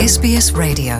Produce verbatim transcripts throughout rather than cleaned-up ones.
اس بی اس رادیو.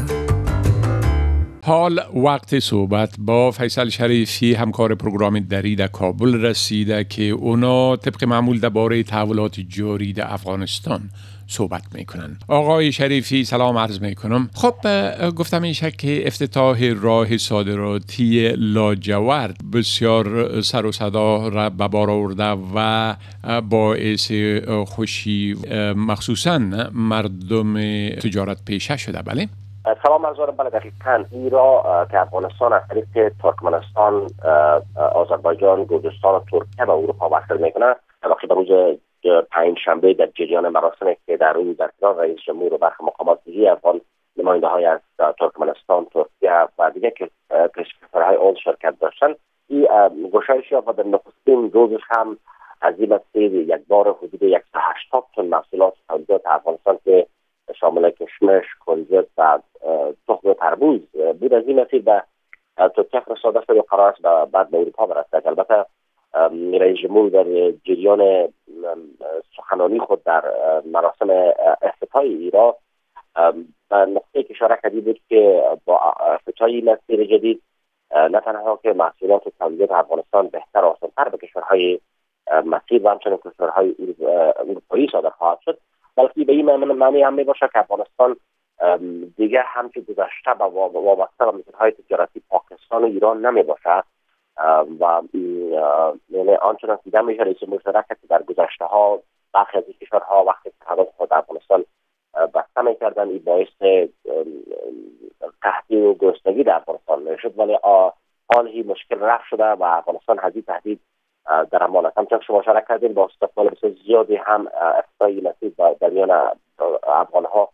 حال وقت صحبت با فیصل شریفی همکار پروگرام دری در کابل رسیده که اونا طبق معمول درباره تحولات جاری در افغانستان صحبت میکنن. آقای شریفی سلام عرض میکنم. خب گفتم میشه که افتتاح راه صادراتی لاجورد بسیار سر و صدا را به بار آورده و باعث خوشی مخصوصا مردم تجارت پیشه شده. بله؟ سلام عرض دارم. بله دقیقاً ایرا که افغانستان از طریق ترکمنستان، آذربایجان، گرجستان و ترکیه به اروپا وصل میکنه. وقتی به روز پنج شنبه در جریان مراسمی که در روز در کنار رئیس جمهور و برخی مقامات دیگه افغان نماینده های از ترکمنستان، ترکیه و دیگه کشورهای اون شرکت داشتن، این گشایش یافت و در نخستین روزش هم از این مسیر یک بار حدود صد و هشتاد تن محصولات تولیدات افغانستان که شامل کشمش، کنجد و تخم تربوز بود از این مسیر به ترکیه فرستاده شد و قرار است بعد به اروپا برسد. البته رئیس جمهور در جریان سخنرانی خود در مراسم افتتاح ایران به نقطه که اشاره کرده بود که با افتتاح این مسیر جدید نه تنها که محصولات و تولیدات افغانستان بهتر و آسان‌تر به کشورهای مسیر و همچنین کشورهای اروپایی صادر خواهد شد، بلکه به این معنی هم می باشه که افغانستان دیگه همچه گذشته با وابسته به مسیرهای تجارتی پاکستان و ایران نمی باشه و یعنی آنچنان که دیده میشه رئیس جمهور مشترک که در گذشته ها برخی از این کشورها وقتی تحالف خود افغانستان بسته میکردن این باعث قحطی و گرسنگی در افغانستان میشد، ولی حال هی مشکل رفع شده و افغانستان از این تهدید در امان است. همچنان شما اشاره کردین با استقبال بسیار زیادی هم افتتاح مسیر در میان افغانها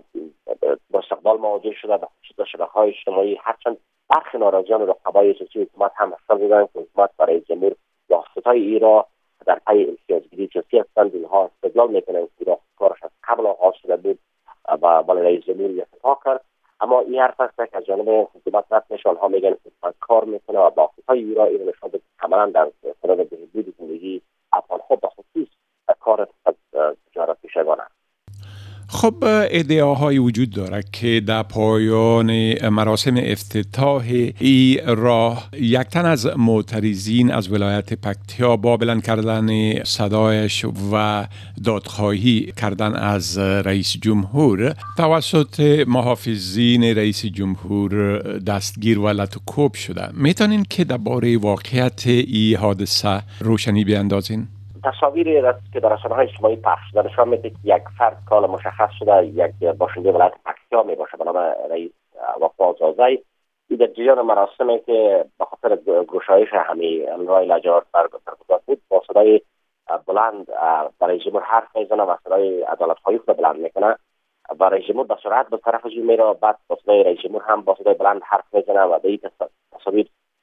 با استقبال مواجه شده و خصوصا شبکه‌های اجتماعی، هرچند برخی ناراضیان و رقبای سیاسی حکومت هم هشدار دادند که حکومت برای جمهور با افتتاح ایران در پی امتیازگیری سیاسی هستند. اینها استدلال میکنند که کارش از قبل آغاز شده بود و با رئیس جمهور افتتاح کرد، اما این حرف است که از جانب حکومت رد میشه. آنها میگن حکومت کار میکنه و با افتتاح ایران این نشان بده کاملا در سبب بهبود زندگی افغان‌ها به خصوص کار تجارت پیشگان است. خب ادعاهایی وجود دارد که در پایان مراسم افتتاح ای راه یک تن از معترضین از ولایت پکتیا با بلند کردن صدایش و دادخواهی کردن از رئیس جمهور توسط محافظین رئیس جمهور دستگیر و لطوکوب شده. میتونین که درباره واقعیت ای حادثه روشنی بیاندازین؟ تصاویری که در رسانه‌های اجتماعی پخش شده نشان میده که یک فرد کال مشخص شده یک باشنده ولایت پکتیا می باشه به نام رئیس وفا زازی. این در جریان مراسمی که به خاطر گشایش همین راه لاجورد برگزار بود با صدای بلند برای جمهور حرف میزنه و صدای عدالت‌خواهی خود بلند میکنه و رئیس جمهور به سرعت به طرف جو میره، بعد با صدای رئیس جمهور هم با صدای بلند حرف میزنه و به این تصاویر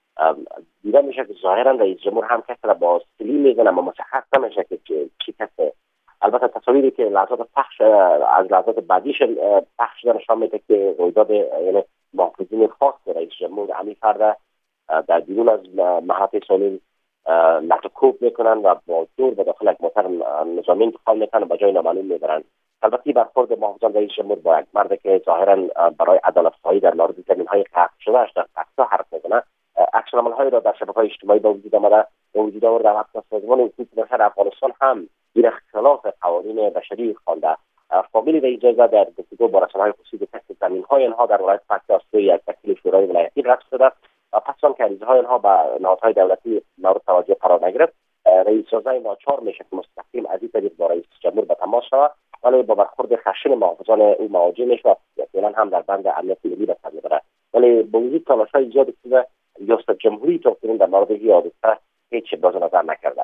دیده میشه که ظاهرا رئیس جمهور هم کسی را با سلی میزنه اما مشخص نمیشه که چی کسی. البته تصاویری که لحظات پخش از لحظات بعدیش پخش شده نشان میده که رویداد یعنی محافظین خاص رئیس جمهور همین فرد در بیرون از محطه سالین لطوکوب میکنن و با زور به داخل یک موتر نظامی انتقال میکنن و به جای نامعلوم میبرن. البته برخورد محافظان رئیس جمهور با یک مرد که ظاهرا برای عدالت‌خواهی در مورد زمین‌های قطع شده‌اش در پکتیا حرف میزنه، عکس‌العمل‌هایی را در شبکه‌های اجتماعی به وجود آمده به وجود آورده و حتی سازمان حقوق بشر افغانستان هم این خلاف قوانین بشری خوانده. فامیل رئیس جمهور در گفتگو با رسانه‌های خصوصی گفت که زمین‌های آنها در ولایت پکتیا از سوی یک وکیل شورای ولایتی رد شده و پس آن که عریضه‌های آنها به نهادهای دولتی مورد توجه قرار نگرفت، رئیس جمهور ناچار میشه که مستقیم از این طریق با رئیس جمهور به تماس شود، ولی با برخورد خشن محافظان او مواجه میشه و احتمالاً هم در بند امنیت ملی به سر میبره. ولی با وجود تلاش‌های زیادی که ریاست جمهوری تا کنون در مورد این حادثه هیچ ابراز نظر نکرده.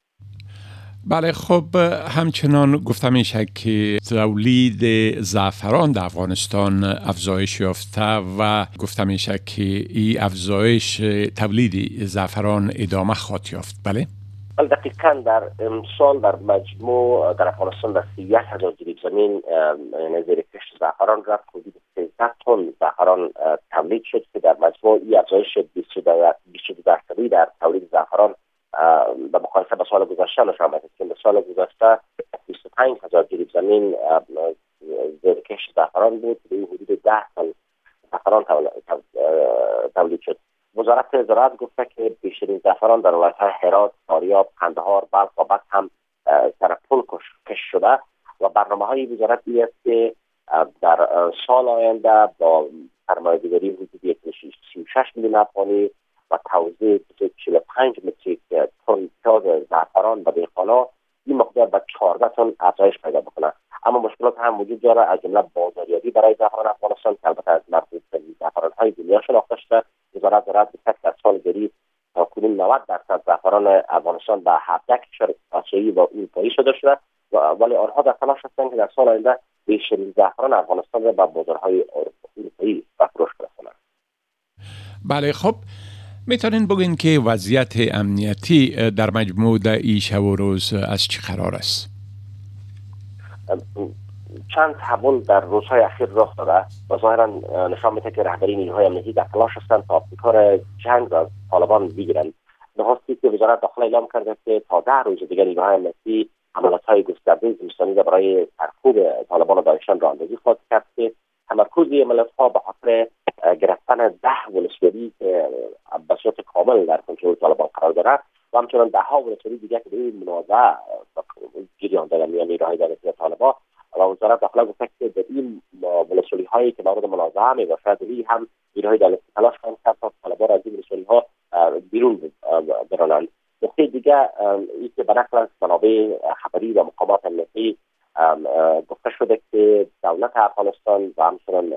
بله، خب همچنان گفته میشه که تولید زعفران در افغانستان افزایش یافته و گفته میشه که این افزایش تولید زعفران ادامه خواهد یافت. بله؟ دقیقاً در امسال در مجموع در افغانستان در سی و یک هزار جریب زمین زیر کشت زعفران رفت، حدود سیصد تن زعفران تولید شد که در مجموع این افزایش بیست و دو درصدی در تولید زعفران به مقایسه با سال گذشته نشان می‌دهد که سال گذشته بیست و پنج هزار جریب زمین زیر کشت زعفران زعفران بود که حدود ده تن زعفران تولید شد. وزارت زراعت گفته که بیشترین زعفران در ولایت‌های هرات، فاریاب، قندهار، بلخ و بعد هم سرپل کش شده و برنامه‌های وزارت این است که در سال آینده با سرمایه‌گذاری حدود سی و شش میلیون افغانی و توزیع چهل و پنج متریک تن پیاز زعفران به دهقانان این مقدار به چهارده تن افزایش پیدا بکنه. اما مشکلات هم وجود داره، از جمله بازاریابی برای زعفران افغانستان که البته از مربوط‌ترین زعفران‌های دنیا شناخته شده. وزارت زراعت گفته در سال جاری تاکنون نود درصد زعفران افغانستان به هفده کشور آسیایی و اروپایی صادر شده، ولی آنها در تلاش هستند که در سال آینده بیشترین زعفران افغانستان را به بازارهای اروپایی و فروش برسانند. بله، خب میتونین بگین که وضعیت امنیتی در مجموع این شب و روز از چی قرار است؟ چند تحول در روزهای اخیر رخ داده و ظاهرا نشان میده که رهبری نیروهای امنیتی در تلاش هستند تا ابتکار جنگ را طالبان بگیرند. نخستی که وزارت داخله اعلام کرده که تا ده روز دیگر نیروهای امنیتی عملیات‌های گسترده زمستانی را برای سرکوب طالبان و داعشیان راهاندازی خواهد کرد که تمرکز عملیات‌ها به خاطر گرفتن ده ولسوالی که به صورت کامل در کنترل طالبان قرار دارد و همچنین ده ها ولسوالی دیگر که به این منازعه جریان دارد میان نیروهای دولتی طالبان. و وزارت داخله گفته که در این ولسوالی هایی که مورد منازعه می باشد این هم نیروهای دولتی تلاش کنند تا طالبان از این ولسوالی ها بیرون برانند. نکته دیگر این که به نقل از منابع خبری و مقامات امنیتی گفته شده که دولت افغانستان و همچنین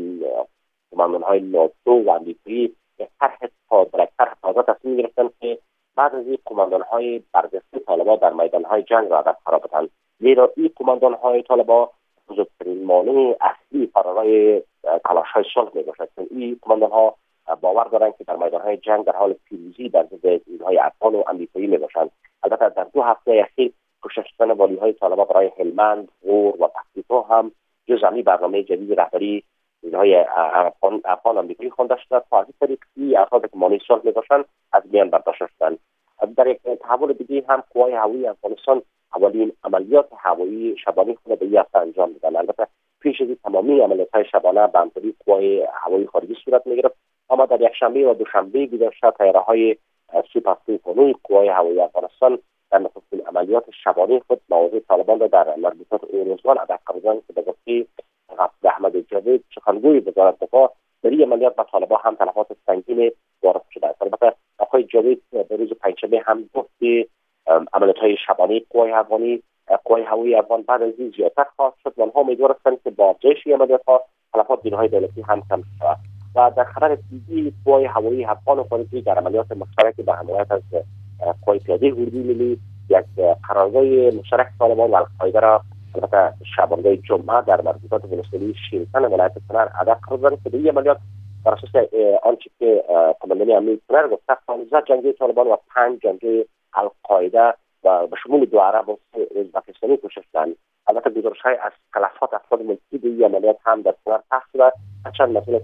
کماندان‌های ناتو و امریکایی یک طرح طرح تازه تصمیم گرفتند که بعد از این کماندان‌های برجسته طالبان در میدان‌های جنگ را برقرار بدهند، زیرا این کماندان‌های طالبان بزرگترین مانع اصلی فرارای تلاش‌های صلح میباشد. این کماندان‌ها باور دارند که در میدان‌های جنگ در حال پیروزی در ضد نیروهای افغان و امریکایی میباشند. البته در دو هفته اخیر کوشش کردن والی‌های طالبان برای هلمند، غور و پکتیکا هم جزء از برنامه جدید رهبری نیروهای افغان افغان امریکایی خوانده شده تا از این طریق این افراد که مانع صلح میباشند از میان برداشته شدند. در یک تحول دیگه هم قوای هوایی افغانستان اولین عملیات هوایی شبانه خود به این هفته انجام دادند. البته پیش از تمامی عملیات‌های شبانه به همراهی قوای هوایی خارجی صورت می‌گرفت، اما در یک شنبه و دوشنبه گذشته طیاره‌های سوپر توپانوی قوای هوایی افغانستان در نخستین عملیات شبانه خود مواضع طالبان را در مربوطات اوروزگان هدف قرار که به گفته قصد احمد جاوید سخنگوی وزارت دفاع در این عملیات به طالبان هم تلفات سنگین وارد شده است. البته آقای جاوید به روز پنجشنبه هم گفت که عملیات‌های شبانه قوای هوایی قوای هوایی افغان بعد از این زیادتر خواهد شد و آنها امیدوارند که با افزایش عملیات‌ها تلفات نیروهای دولتی هم کم شود. و در خبر دیگری قوای هوایی افغان و خارجی در عملیات مشترک به حمایت از قوای پیاده اردوی ملی یک قرارگاه مشترک طالبان و القاعده را البته شبانه جمعه در مربوطات ولسوالی شیرتن ولایت کنر هدف قرار دادند که در این عملیات بر اساس آنچه که قماندانی امنیتی کنر گفته پانزده جنگجوی طالبان و پنج جنگجوی القاعده و به شمول دو عرب و ازبکستانی کشته شدند. البته گزارش‌های از تلفات افراد ملکی به این عملیات هم در کنر پخش شده. چند مسئول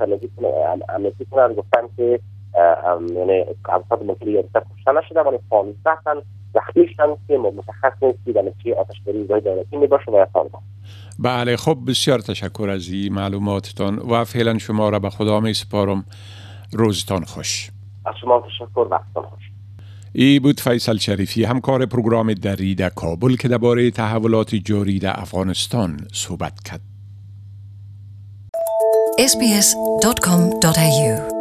امنیتی کنر گفتند که یعنی افراد ملکی البته کشته نشده ولی پانزده تن زخمی شدند که مشخص نیست که در نتیجه آتش‌باری نیروهای دولتی میباشه و یا طالبان. بله، خب بسیار تشکر از این معلوماتتان و فعلا شما را به خدا می سپارم. روزتان خوش. از شما تشکر، وقتتان خوش. ای بود فیصل شریفی، همکار پروگرام دری در کابل که درباره تحولات جاری در افغانستان صحبت کرد. اس بی اس دات کام دات ای یو